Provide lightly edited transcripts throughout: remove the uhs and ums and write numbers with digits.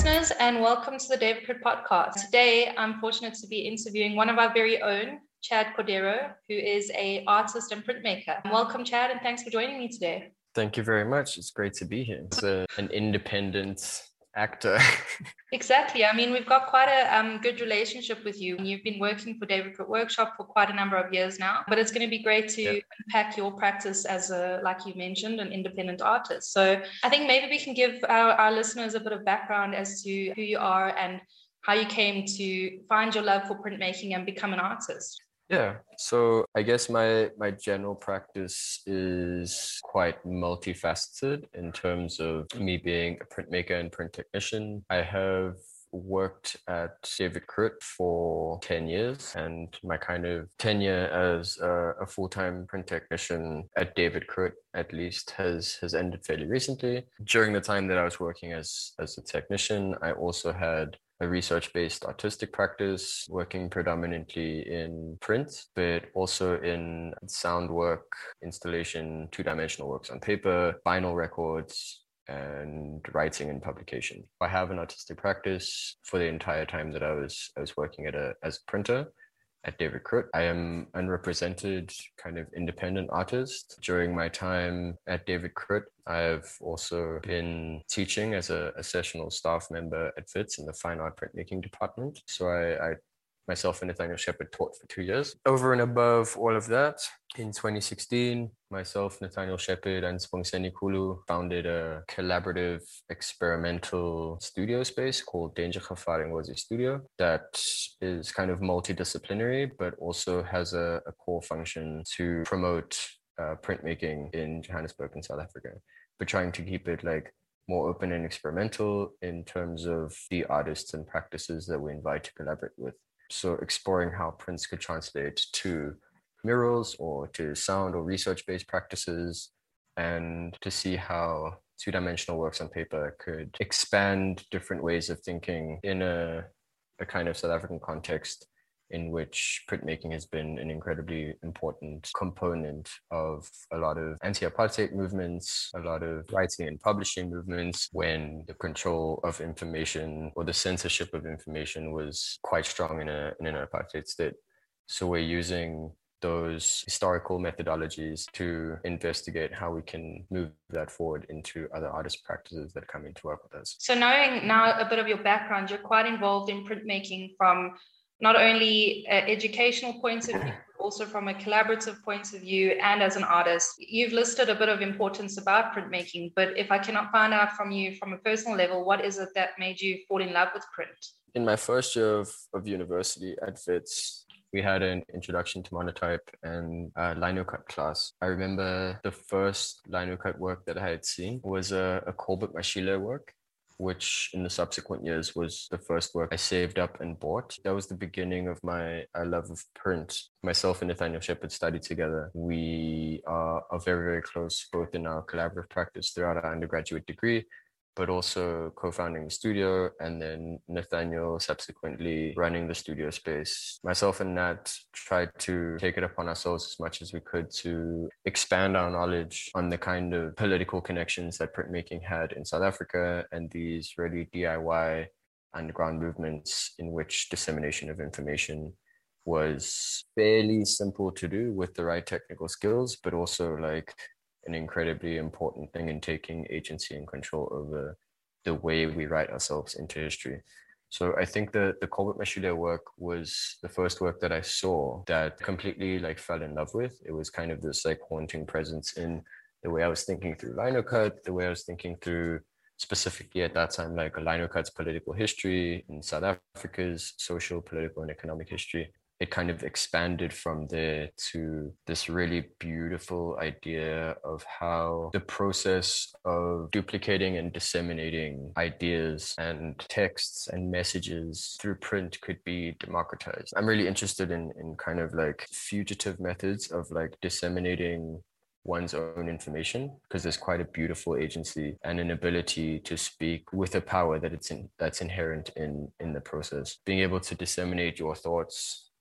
listeners, and welcome to the David Crit podcast. Today, I'm fortunate to be interviewing one of our very own, Chad Cordero, who is an artist and printmaker. Welcome, Chad, and thanks for joining me today. Thank you very much. It's great to be here. As an independent actor. Exactly. I mean, we've got quite a good relationship with you. You've been working for David Crit Workshop for quite a number of years now, but it's going to be great to unpack your practice as like you mentioned, an independent artist. So I think maybe we can give our listeners a bit of background as to who you are and how you came to find your love for printmaking and become an artist. Yeah, so I guess my general practice is quite multifaceted in terms of me being a printmaker and print technician. I have worked at David Crit for 10 years, and my kind of tenure as a full-time print technician at David Crit at least has ended fairly recently. During the time that I was working as a technician, I also had a research-based artistic practice, working predominantly in print, but also in sound work, installation, two-dimensional works on paper, vinyl records, and writing and publication. I have an artistic practice for the entire time that I was working as a printer at David Crit. I am unrepresented kind of independent artist. During my time at David Crit, I've also been teaching as a sessional staff member at WITS in the fine art printmaking department. So I myself and Nathaniel Shepard taught for 2 years. Over and above all of that, in 2016, myself, Nathaniel Shepard, and Sibongiseni Khulu founded a collaborative experimental studio space called Danger Khafari Ngozi Studio that is kind of multidisciplinary, but also has a core function to promote printmaking in Johannesburg and South Africa. But trying to keep it like more open and experimental in terms of the artists and practices that we invite to collaborate with. So exploring how prints could translate to murals or to sound or research-based practices, and to see how two-dimensional works on paper could expand different ways of thinking in a kind of South African context in which printmaking has been an incredibly important component of a lot of anti-apartheid movements, a lot of writing and publishing movements, when the control of information or the censorship of information was quite strong in an apartheid state. So we're using those historical methodologies to investigate how we can move that forward into other artist practices that come into work with us. So knowing now a bit of your background, you're quite involved in printmaking from not only an educational point of view, but also from a collaborative point of view and as an artist. You've listed a bit of importance about printmaking, but if I cannot find out from you from a personal level, what is it that made you fall in love with print? In my first year of university at WITS, we had an introduction to monotype and a linocut class. I remember the first linocut work that I had seen was a Colbert Mashile work, which in the subsequent years was the first work I saved up and bought. That was the beginning of my love of print. Myself and Nathaniel Shepard studied together. We are very, very close, both in our collaborative practice throughout our undergraduate degree, but also co-founding the studio, and then Nathaniel subsequently running the studio space. Myself and Nat tried to take it upon ourselves as much as we could to expand our knowledge on the kind of political connections that printmaking had in South Africa, and these really DIY underground movements in which dissemination of information was fairly simple to do with the right technical skills, but also like an incredibly important thing in taking agency and control over the way we write ourselves into history. So I think the Colbert Mashile work was the first work that I saw that completely like fell in love with. It was kind of this like haunting presence in the way I was thinking through linocut, the way I was thinking through specifically at that time, like a linocut's political history in South Africa's social, political, and economic history. It kind of expanded from there to this really beautiful idea of how the process of duplicating and disseminating ideas and texts and messages through print could be democratized. I'm really interested in kind of like fugitive methods of like disseminating one's own information, because there's quite a beautiful agency and an ability to speak with a power that's inherent in the process. Being able to disseminate your thoughts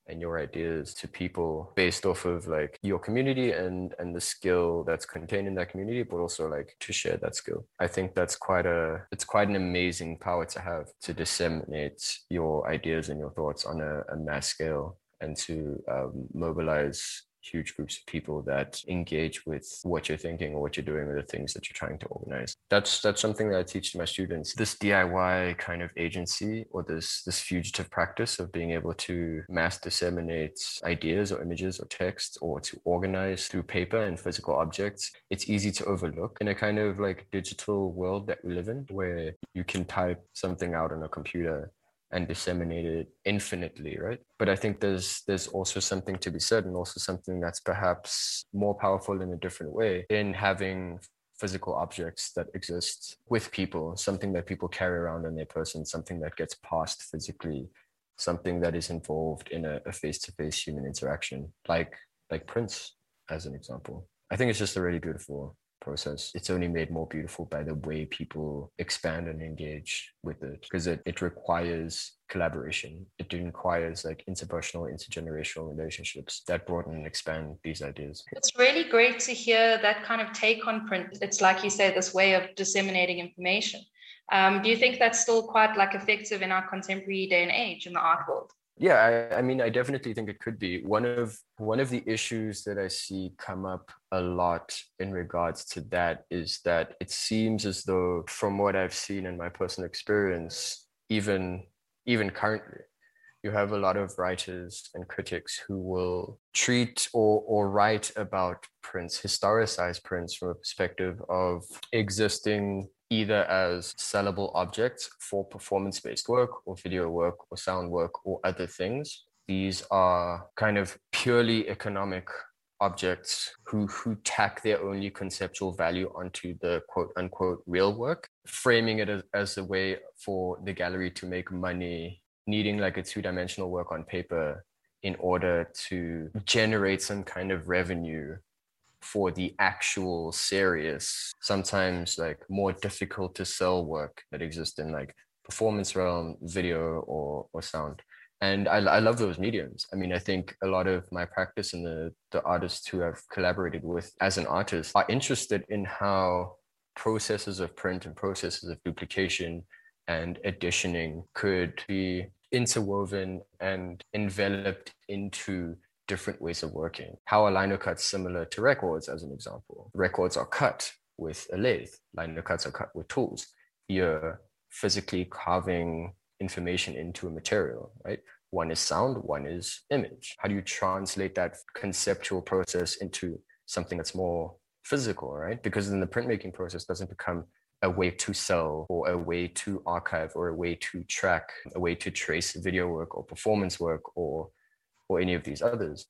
and your ideas to people based off of like your community and the skill that's contained in that community, but also like to share that skill. I think it's quite an amazing power to have, to disseminate your ideas and your thoughts on a mass scale, and to mobilize huge groups of people that engage with what you're thinking or what you're doing, or the things that you're trying to organize. That's something that I teach to my students. This DIY kind of agency, or this fugitive practice of being able to mass disseminate ideas or images or text, or to organize through paper and physical objects. It's easy to overlook in a kind of like digital world that we live in, where you can type something out on a computer and disseminate it infinitely, right? But I think there's also something to be said, and also something that's perhaps more powerful in a different way, in having physical objects that exist with people, something that people carry around in their person, something that gets passed physically, something that is involved in a face-to-face human interaction, like prints, as an example. I think it's just a really beautiful process. It's only made more beautiful by the way people expand and engage with it, because it requires collaboration. It requires like interpersonal, intergenerational relationships that broaden and expand these ideas. It's really great to hear that kind of take on print. It's like you say, this way of disseminating information. Do you think that's still quite like effective in our contemporary day and age in the art world? Yeah, I mean, I definitely think it could be. One of the issues that I see come up a lot in regards to that is that it seems as though, from what I've seen in my personal experience, even currently, you have a lot of writers and critics who will treat or write about prints, historicize prints from a perspective of existing either as sellable objects for performance-based work or video work or sound work or other things. These are kind of purely economic objects who tack their only conceptual value onto the quote unquote real work, framing it as a way for the gallery to make money, needing like a two-dimensional work on paper in order to generate some kind of revenue for the actual serious, sometimes like more difficult to sell work that exists in like performance realm, video or sound. And I love those mediums. I mean, I think a lot of my practice and the artists who I've collaborated with as an artist are interested in how processes of print and processes of duplication and editioning could be interwoven and enveloped into different ways of working. How a lino cut's similar to records, as an example. Records are cut with a lathe. Lino cuts are cut with tools. You're physically carving information into a material, right? One is sound, one is image. How do you translate that conceptual process into something that's more physical, right? Because then the printmaking process doesn't become a way to sell or a way to archive or a way to track, a way to trace video work or performance work or any of these others.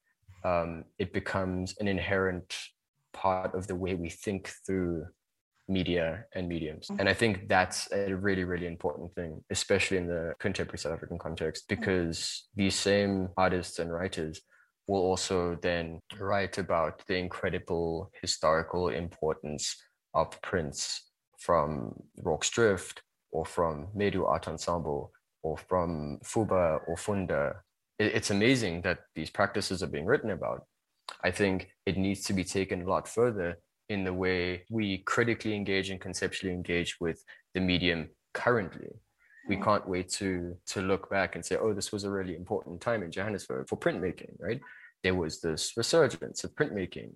It becomes an inherent part of the way we think through media and mediums. And I think that's a really, really important thing, especially in the contemporary South African context, because these same artists and writers will also then write about the incredible historical importance of prints from Rorke's Drift or from Medu Art Ensemble or from Fuba or Funda. It's amazing that these practices are being written about. I think it needs to be taken a lot further in the way we critically engage and conceptually engage with the medium currently. We can't wait to look back and say, oh, this was a really important time in Johannesburg for printmaking, right? There was this resurgence of printmaking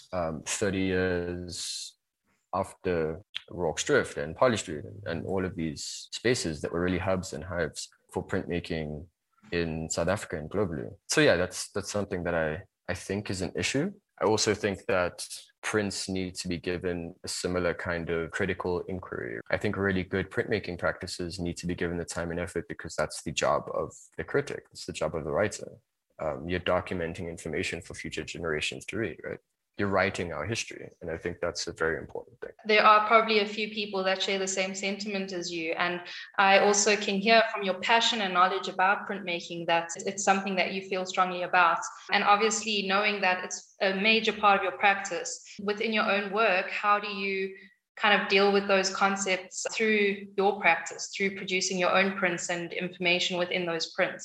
30 years after Rorke's Drift and Parley Street and all of these spaces that were really hubs and hives for printmaking in South Africa and globally. So yeah, that's something that I think is an issue. I also think that prints need to be given a similar kind of critical inquiry. I think really good printmaking practices need to be given the time and effort, because that's the job of the critic. It's the job of the writer. You're documenting information for future generations to read, right? You're writing our history. And I think that's a very important thing. There are probably a few people that share the same sentiment as you. And I also can hear from your passion and knowledge about printmaking that it's something that you feel strongly about. And obviously, knowing that it's a major part of your practice within your own work, how do you kind of deal with those concepts through your practice, through producing your own prints and information within those prints?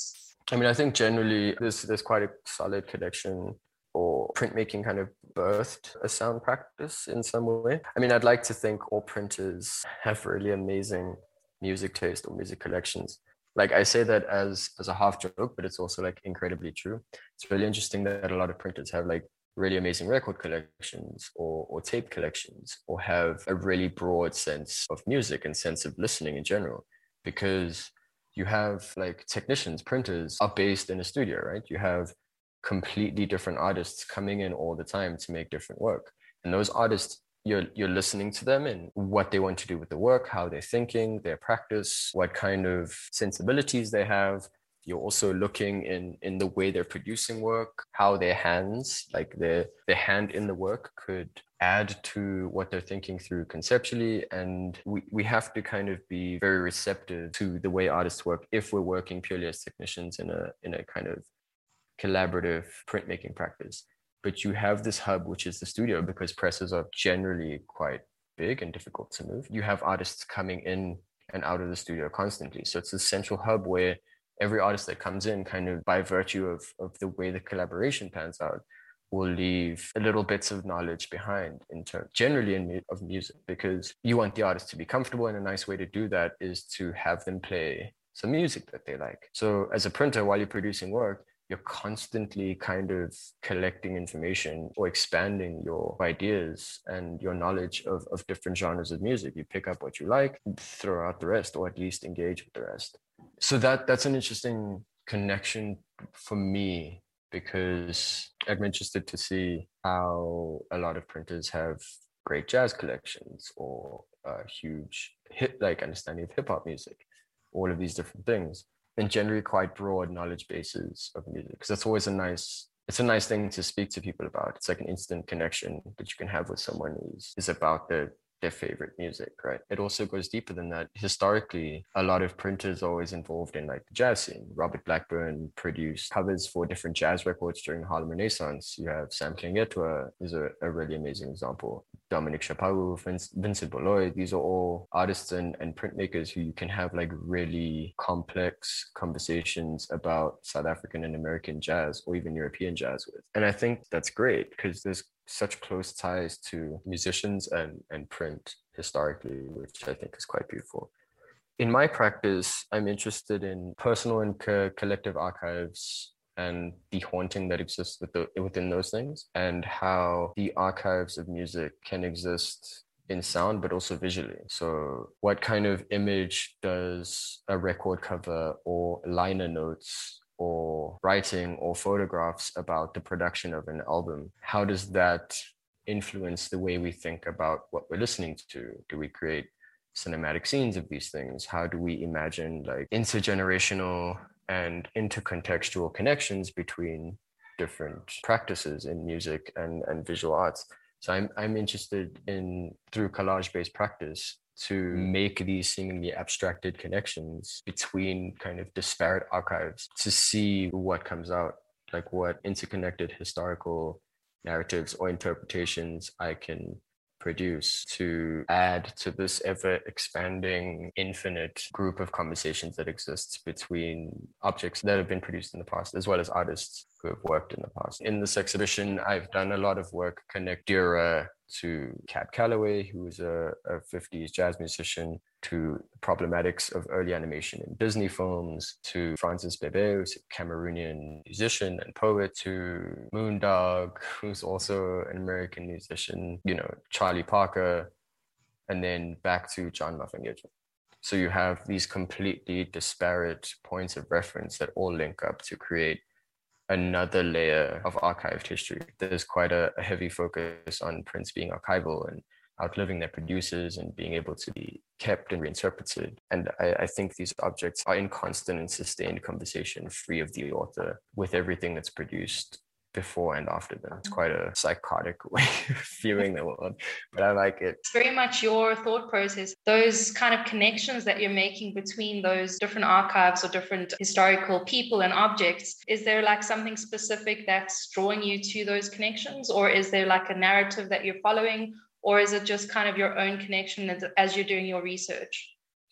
I mean, I think generally there's quite a solid connection, or printmaking kind of birthed a sound practice in some way. I mean, I'd like to think all printers have really amazing music taste or music collections. Like I say that as a half joke, but it's also like incredibly true. It's really interesting that a lot of printers have like really amazing record collections or tape collections, or have a really broad sense of music and sense of listening in general, because you have like technicians, printers are based in a studio, right? You have completely different artists coming in all the time to make different work. And those artists, you're listening to them and what they want to do with the work, how they're thinking, their practice, what kind of sensibilities they have. You're also looking in the way they're producing work, how their hands, like their hand in the work could add to what they're thinking through conceptually. And we have to kind of be very receptive to the way artists work if we're working purely as technicians in a kind of collaborative printmaking practice. But you have this hub, which is the studio, because presses are generally quite big and difficult to move. You have artists coming in and out of the studio constantly. So it's a central hub where every artist that comes in, kind of by virtue of the way the collaboration pans out, will leave a little bits of knowledge behind in terms generally of music, because you want the artist to be comfortable, and a nice way to do that is to have them play some music that they like. So as a printer, while you're producing work, you're constantly kind of collecting information or expanding your ideas and your knowledge of different genres of music. You pick up what you like, throw out the rest, or at least engage with the rest. So that's an interesting connection for me, because I'm interested to see how a lot of printers have great jazz collections, or a huge understanding of hip hop music, all of these different things, and generally quite broad knowledge bases of music, because that's always it's a nice thing to speak to people about. It's like an instant connection that you can have with someone who's is about their favorite music, right? It also goes deeper than that. Historically, a lot of printers are always involved in like the jazz scene. Robert Blackburn produced covers for different jazz records during the Harlem Renaissance. You have Sam Klingetwa is a really amazing example. Dominic Chaparu, Vincent Bolloy, these are all artists and printmakers who you can have like really complex conversations about South African and American jazz, or even European jazz with. And I think that's great, because there's such close ties to musicians and print historically, which I think is quite beautiful. In my practice, I'm interested in personal and collective archives, and the haunting that exists within those things, and how the archives of music can exist in sound, but also visually. So what kind of image does a record cover, or liner notes, or writing, or photographs about the production of an album, how does that influence the way we think about what we're listening to? Do we create cinematic scenes of these things? How do we imagine like intergenerational and intercontextual connections between different practices in music and visual arts? So I'm interested in, through collage-based practice, to make these seemingly abstracted connections between kind of disparate archives, to see what comes out, like what interconnected historical narratives or interpretations I can produce to add to this ever expanding infinite group of conversations that exists between objects that have been produced in the past, as well as artists who have worked in the past. In this exhibition, I've done a lot of work connect Dura to Cab Calloway, who was a 50s jazz musician, to problematics of early animation in Disney films, to Francis Bebe, who's a Cameroonian musician and poet, to Moondog, who's also an American musician, Charlie Parker, and then back to John Mafengedwa. So you have these completely disparate points of reference that all link up to create another layer of archived history. There's quite a heavy focus on prints being archival and outliving their producers and being able to be kept and reinterpreted. And I think these objects are in constant and sustained conversation, free of the author, with everything that's produced before and after them. It's quite a psychotic way of viewing the world, but I like it. It's very much your thought process, those kind of connections that you're making between those different archives or different historical people and objects. Is there like something specific that's drawing you to those connections, or is there like a narrative that you're following, or is it just kind of your own connection as you're doing your research?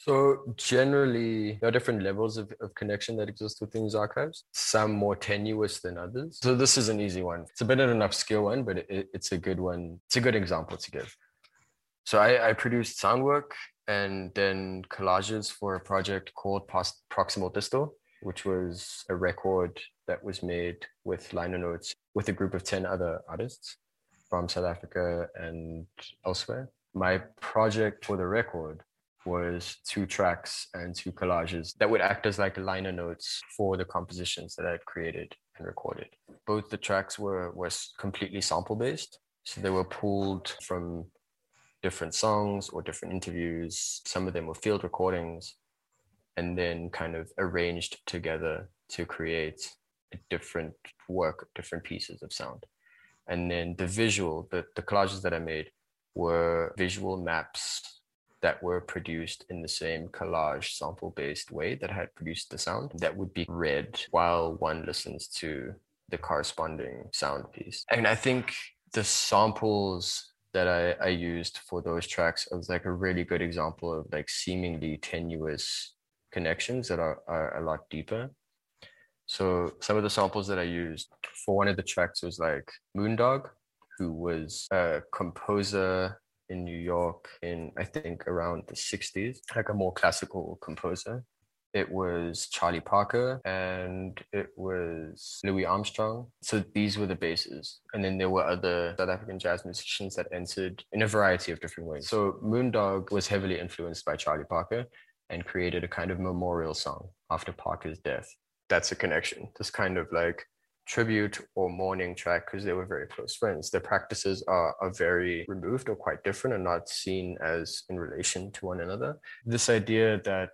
So generally, there are different levels of connection that exist within these archives, some more tenuous than others. So this is an easy one. It's a bit of an obscure one, but it's a good one. It's a good example to give. So I produced sound work and then collages for a project called Proximal Distal, which was a record that was made with liner notes with a group of 10 other artists from South Africa and elsewhere. My project for the record was 2 tracks and 2 collages that would act as like liner notes for the compositions that I had created and recorded. Both the tracks were completely sample based. So they were pulled from different songs or different interviews. Some of them were field recordings and then kind of arranged together to create a different work, different pieces of sound. And then the collages that I made were visual maps that were produced in the same collage sample-based way that I had produced the sound that would be read while one listens to the corresponding sound piece. And I think the samples that I used for those tracks was like a really good example of like seemingly tenuous connections that are a lot deeper. So some of the samples that I used for one of the tracks was like Moondog, who was a composer in New York in, I think, around the 60s, like a more classical composer. It was Charlie Parker and it was Louis Armstrong. So these were the bases. And then there were other South African jazz musicians that entered in a variety of different ways. So Moondog was heavily influenced by Charlie Parker and created a kind of memorial song after Parker's death. That's a connection, this kind of like tribute or mourning track, because they were very close friends. Their practices are very removed or quite different and not seen as in relation to one another. This idea that,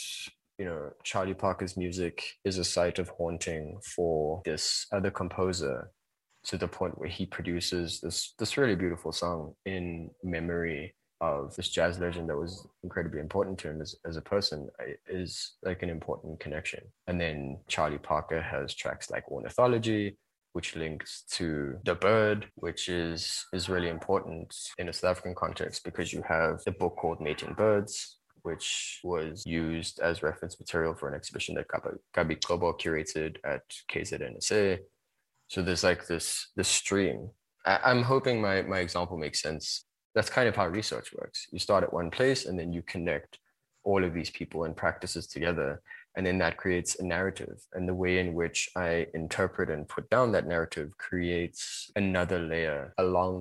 you know, Charlie Parker's music is a site of haunting for this other composer, to the point where he produces this really beautiful song in memory of this jazz legend that was incredibly important to him as a person, is like an important connection. And then Charlie Parker has tracks like Ornithology, which links to The Bird, which is really important in a South African context, because you have a book called Mating Birds, which was used as reference material for an exhibition that Gabi Kobo curated at KZNSA. So there's like this stream. I'm hoping my example makes sense. That's kind of how research works. You start at one place and then you connect all of these people and practices together. And then that creates a narrative. And the way in which I interpret and put down that narrative creates another layer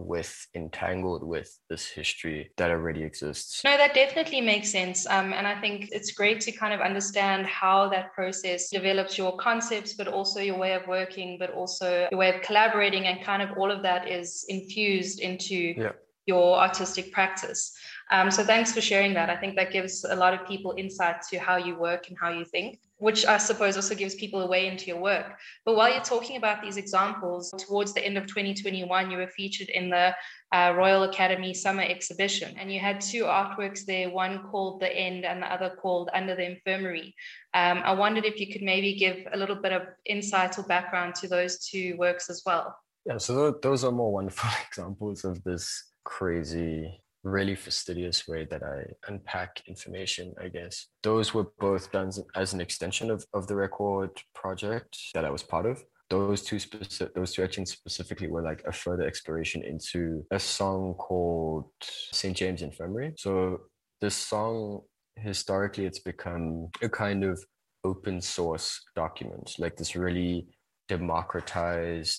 entangled with this history that already exists. No, that definitely makes sense. And I think it's great to kind of understand how that process develops your concepts, but also your way of working, but also your way of collaborating, and kind of all of that is infused into your artistic practice. So thanks for sharing that. I think that gives a lot of people insight to how you work and how you think, which I suppose also gives people a way into your work. But while you're talking about these examples, towards the end of 2021, you were featured in the Royal Academy Summer Exhibition, and you had 2 artworks there, one called The End and the other called Under the Infirmary. I wondered if you could maybe give a little bit of insight or background to those 2 works as well. Yeah, so those are more wonderful examples of this crazy, really fastidious way that I unpack information, I guess. Those were both done as an extension of the record project that I was part of. Those two actions specifically were like a further exploration into a song called St. James Infirmary. So this song, historically, it's become a kind of open source document, like this really democratized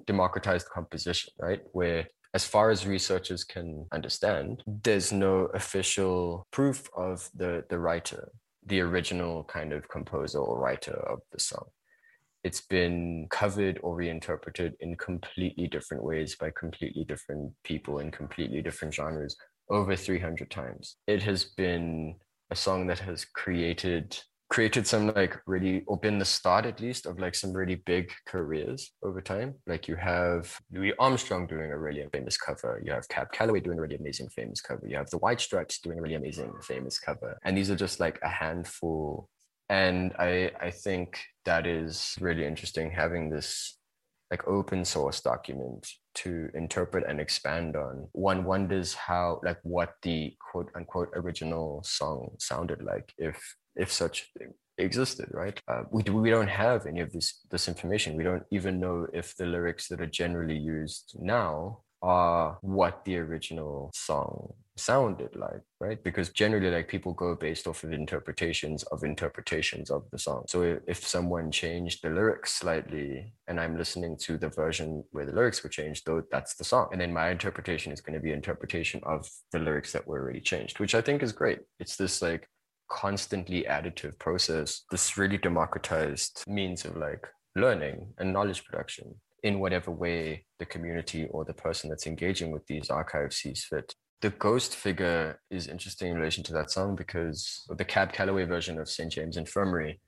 composition, right? Where, as far as researchers can understand, there's no official proof of the writer, the original kind of composer or writer of the song. It's been covered or reinterpreted in completely different ways by completely different people in completely different genres over 300 times. It has been a song that has created some like really, or been the start at least of like some really big careers over time. Like you have Louis Armstrong doing a really famous cover. You have Cab Calloway doing a really amazing famous cover. You have the White Stripes doing a really amazing famous cover. And these are just like a handful. And I think that is really interesting, having this like open source document to interpret and expand on, one wonders how, like, what the quote unquote original song sounded like, if such a thing existed, right? We don't have any of this information. We don't even know if the lyrics that are generally used now are what the original song sounded like, right? Because generally, like, people go based off of interpretations of the song. So if someone changed the lyrics slightly and I'm listening to the version where the lyrics were changed, though, that's the song, and then my interpretation is going to be interpretation of the lyrics that were already changed, which I think is great. It's this like constantly additive process, this really democratized means of like learning and knowledge production in whatever way the community or the person that's engaging with these archives sees fit. The ghost figure is interesting in relation to that song because the Cab Calloway version of St. James Infirmary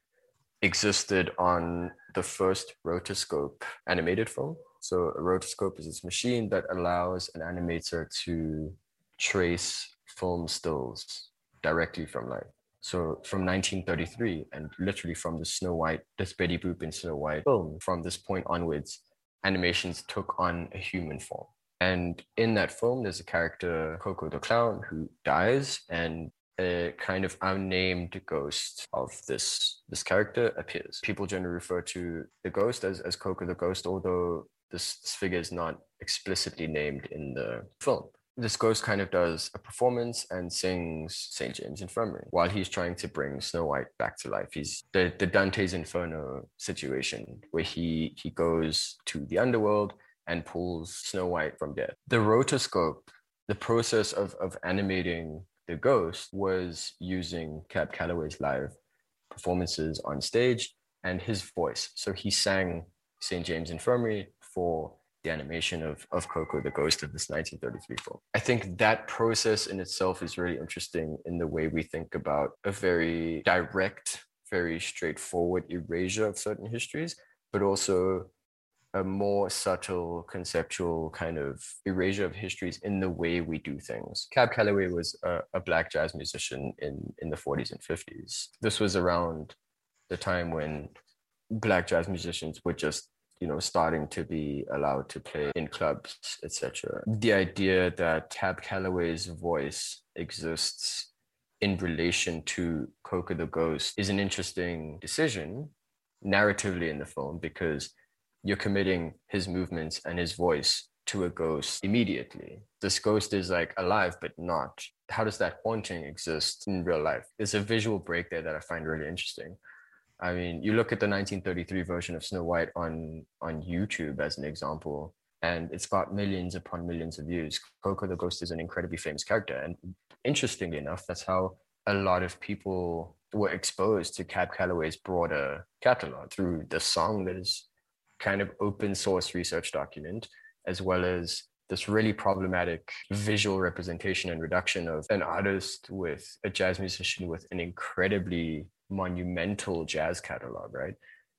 existed on the first rotoscope animated film. So a rotoscope is this machine that allows an animator to trace film stills directly from life. So from 1933, and literally from the Snow White, this Betty Boop in Snow White film, from this point onwards, animations took on a human form. And in that film, there's a character, Coco the Clown, who dies, and a kind of unnamed ghost of this character appears. People generally refer to the ghost as Coco the Ghost, although this figure is not explicitly named in the film. This ghost kind of does a performance and sings St. James Infirmary while he's trying to bring Snow White back to life. He's the Dante's Inferno situation where he goes to the underworld and pulls Snow White from death. The rotoscope, the process of animating the ghost, was using Cab Calloway's live performances on stage and his voice. So he sang St. James Infirmary for the animation of Coco the Ghost of this 1933 film. I think that process in itself is really interesting in the way we think about a very direct, very straightforward erasure of certain histories, but also a more subtle conceptual kind of erasure of histories in the way we do things. Cab Calloway was a Black jazz musician in the 40s and 50s. This was around the time when Black jazz musicians were just starting to be allowed to play in clubs, etc. The idea that Cab Calloway's voice exists in relation to Coco the Ghost is an interesting decision narratively in the film, because you're committing his movements and his voice to a ghost immediately. This ghost is like alive, but not. How does that haunting exist in real life? There's a visual break there that I find really interesting. I mean, you look at the 1933 version of Snow White on YouTube as an example, and it's got millions upon millions of views. Coco the Ghost is an incredibly famous character. And interestingly enough, that's how a lot of people were exposed to Cab Calloway's broader catalog, through the song that is kind of open source research document, as well as this really problematic visual representation and reduction of an artist with a jazz musician with an incredibly monumental jazz catalog, right?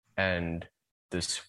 And this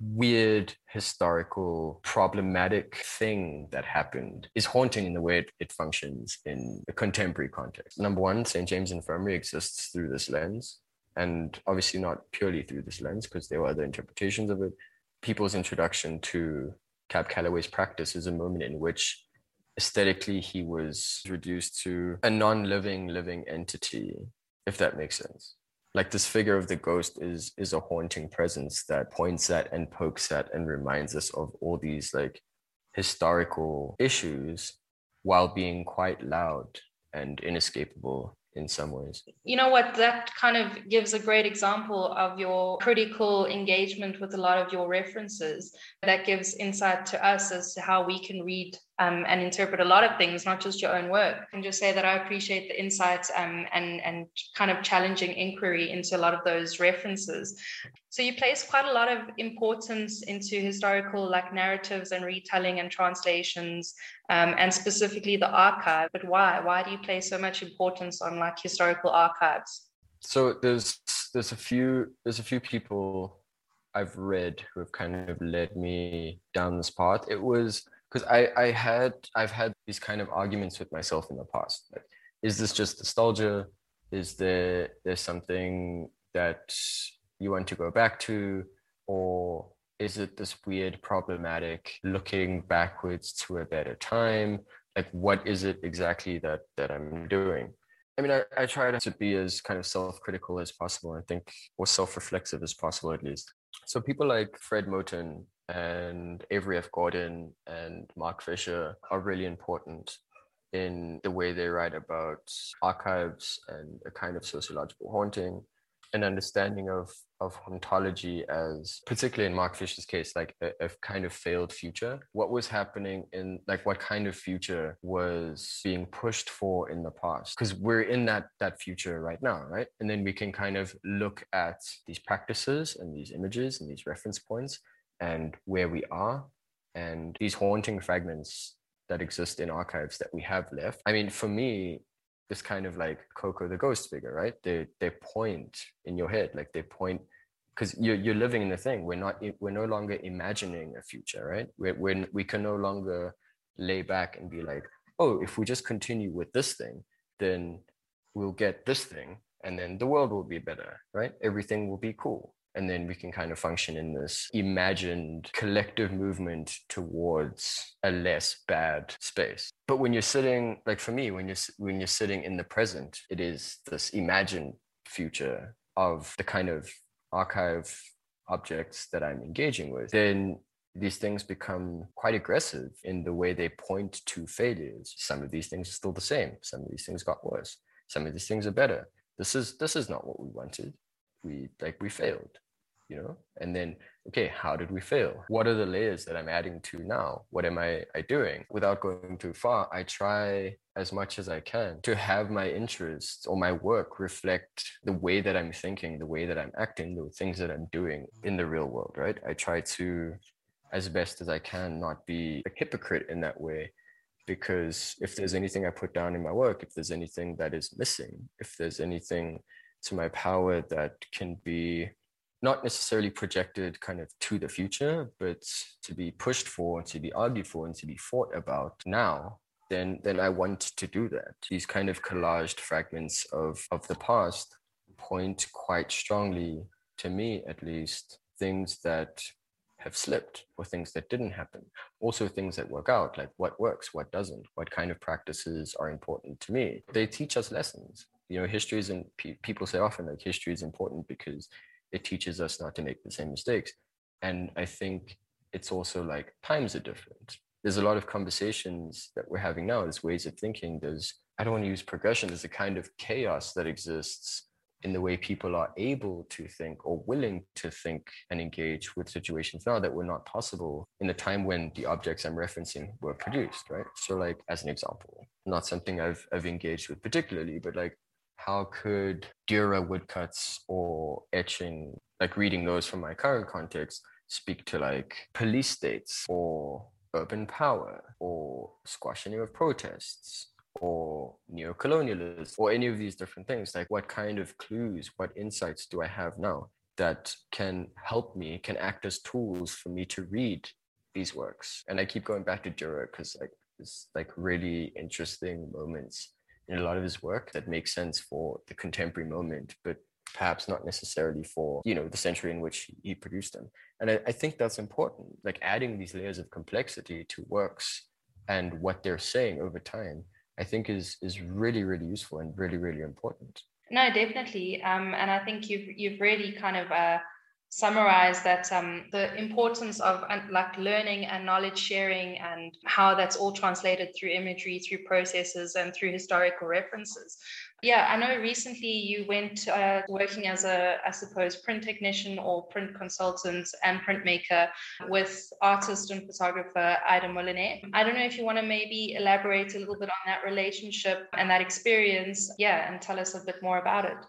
weird historical problematic thing that happened is haunting in the way it functions in a contemporary context. Number one, St. James Infirmary exists through this lens, and obviously not purely through this lens, because there were other interpretations of it. People's introduction to Cab Calloway's practice is a moment in which aesthetically he was reduced to a non-living living entity, if that makes sense. Like, this figure of the ghost is a haunting presence that points at and pokes at and reminds us of all these like historical issues, while being quite loud and inescapable in some ways. You know what, that kind of gives a great example of your critical engagement with a lot of your references. That gives insight to us as to how we can read and interpret a lot of things, not just your own work. And just say that I appreciate the insights and kind of challenging inquiry into a lot of those references. So you place quite a lot of importance into historical like narratives and retelling and translations, and specifically the archive. But why? Why do you place so much importance on like historical archives? So there's a few people I've read who have kind of led me down this path. It was because I've had these kind of arguments with myself in the past. Like, is this just nostalgia? Is there's something that you want to go back to, or Is it this weird problematic looking backwards to a better time? Like, what is it exactly that I'm doing? I mean, I try to be as kind of self-critical as possible, I think, or self-reflexive as possible, at least. So people like Fred Moten and Avery F. Gordon and Mark Fisher are really important in the way they write about archives and a kind of sociological haunting, an understanding of ontology as, particularly in Mark Fisher's case, like a kind of failed future. What was happening in, like, what kind of future was being pushed for in the past? Because we're in that future right now, right? And then we can kind of look at these practices and these images and these reference points and where we are and these haunting fragments that exist in archives that we have left. I mean, for me, this kind of like Coco the ghost figure, right? They point in your head, like they point because you're living in the thing. We're no longer imagining a future, right? We can no longer lay back and be like, oh, if we just continue with this thing, then we'll get this thing, and then the world will be better, right? Everything will be cool. And then we can kind of function in this imagined collective movement towards a less bad space. But when you're sitting, like for me, when you're sitting in the present, it is this imagined future of the kind of archive objects that I'm engaging with. Then these things become quite aggressive in the way they point to failures. Some of these things are still the same. Some of these things got worse. Some of these things are better. This is not what we wanted. We failed, and then, okay, how did we fail? What are the layers that I'm adding to now? What am I doing? Without going too far, I try as much as I can to have my interests or my work reflect the way that I'm thinking, the way that I'm acting, the things that I'm doing in the real world, right? I try to, as best as I can, not be a hypocrite in that way. Because if there's anything I put down in my work, if there's anything that is missing, if there's anything to my power that can be not necessarily projected kind of to the future, but to be pushed for, to be argued for, and to be fought about now, then I want to do that. These kind of collaged fragments of the past point quite strongly, to me at least, things that have slipped or things that didn't happen. Also things that work out, like what works, what doesn't, what kind of practices are important to me. They teach us lessons. History is, and people say often, like, history is important because it teaches us not to make the same mistakes. And I think it's also like times are different. There's a lot of conversations that we're having now. There's ways of thinking. I don't want to use progression. There's a kind of chaos that exists in the way people are able to think or willing to think and engage with situations now that were not possible in the time when the objects I'm referencing were produced, right? So, like, as an example, not something I've engaged with particularly, but like, how could Dürer woodcuts or etching, like reading those from my current context, speak to like police states or urban power or squashing of protests or neocolonialism or any of these different things? Like, what kind of clues, what insights do I have now that can help me, can act as tools for me to read these works? And I keep going back to Dürer because like it's like really interesting moments in a lot of his work that make sense for the contemporary moment, but perhaps not necessarily for, the century in which he produced them. And I think that's important, like adding these layers of complexity to works and what they're saying over time, I think is really, really useful and really, really important. No, definitely. And I think you've really kind of summarize that the importance of like learning and knowledge sharing and how that's all translated through imagery, through processes, and through historical references. Yeah, I know recently you went working as I suppose, print technician or print consultant and printmaker with artist and photographer Ida Molinet. I don't know if you want to maybe elaborate a little bit on that relationship and that experience, and tell us a bit more about it.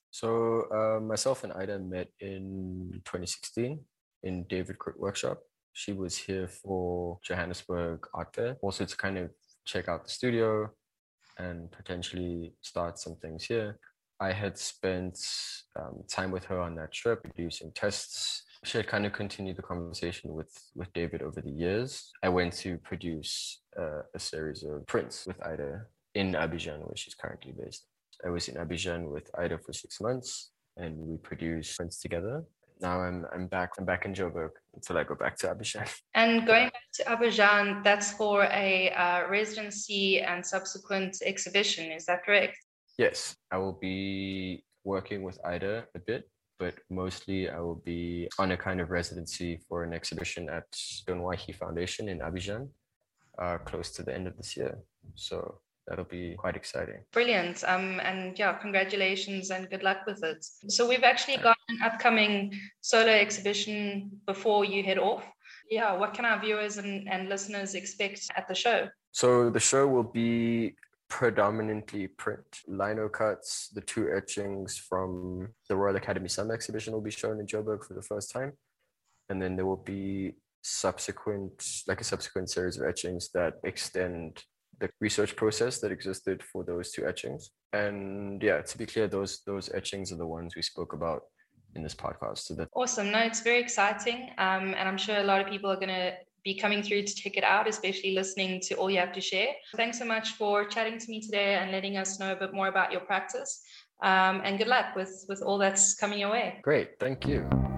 So myself and Ida met in 2016 in David Crook Workshop. She was here for Johannesburg Art Fair, also to kind of check out the studio and potentially start some things here. I had spent time with her on that trip, producing tests. She had kind of continued the conversation with David over the years. I went to produce a series of prints with Ida in Abidjan, where she's currently based. I was in Abidjan with Ida for 6 months and we produced prints together. now I'm back in Joburg until I go back to Abidjan. And going back to Abidjan, that's for a residency and subsequent exhibition. Is that correct? Yes, I will be working with Ida a bit, but mostly I will be on a kind of residency for an exhibition at John Wahi Foundation in Abidjan, close to the end of this year. So that'll be quite exciting. Brilliant. And yeah, congratulations and good luck with it. So we've actually got an upcoming solo exhibition before you head off. Yeah, what can our viewers and listeners expect at the show? So the show will be predominantly print. Lino cuts, the 2 etchings from the Royal Academy Summer Exhibition will be shown in Joburg for the first time. And then there will be a subsequent series of etchings that extend the research process that existed for those 2 etchings. And yeah, to be clear, those etchings are the ones we spoke about in this podcast. So that's awesome. No, it's very exciting. And I'm sure a lot of people are going to be coming through to check it out, especially listening to All You Have to Share. Thanks so much for chatting to me today and letting us know a bit more about your practice. And good luck with all that's coming your way. Great. Thank you.